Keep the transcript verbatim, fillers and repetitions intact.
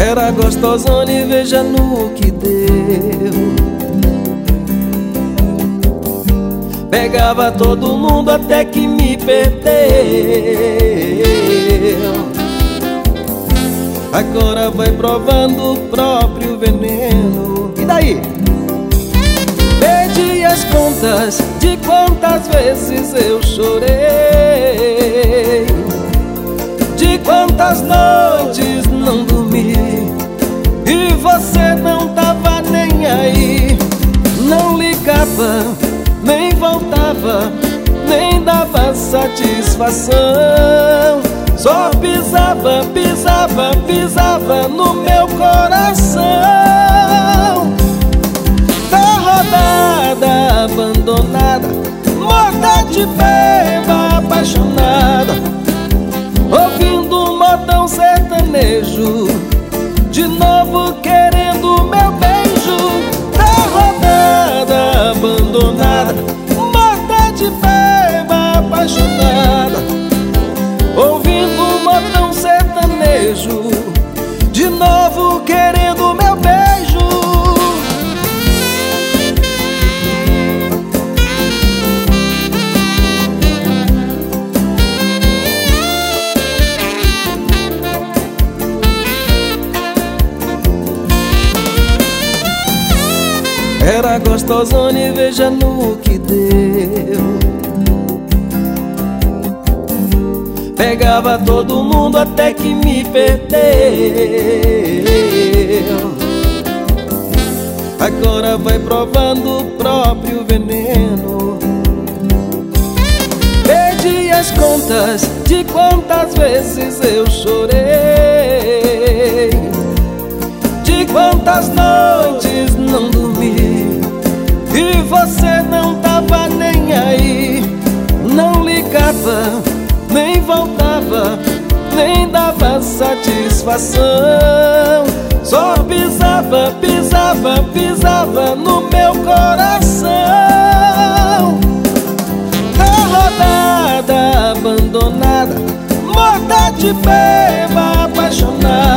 Era gostosona e veja no que deu. Pegava todo mundo até que me perdeu. Agora vai provando o próprio veneno. E daí? Perdi as contas de quantas vezes eu chorei, de quantas noites não dormi, e você não tava nem aí. Não ligava, nem voltava, nem dava satisfação. Só pisava, pisava, pisava no meu coração. Tá rodada, abandonada, morta de beba, apaixonada, ouvindo um modão sertanejo, de novo querendo meu beijo. Tá rodada, abandonada, morta de beba, apaixonada, ouvindo um modão sertanejo, de novo querendo meu beijo. Era gostosona e veja no que deu. Pegava todo mundo até que me perdeu. Agora vai provando o próprio veneno. Perdi as contas de quantas vezes eu chorei, de quantas noites não dormi, e você não tava nem aí. Não ligava, nem voltava, nem dava satisfação. Só pisava, pisava, pisava no meu coração. Tá rodada, abandonada, morta de beba, apaixonada,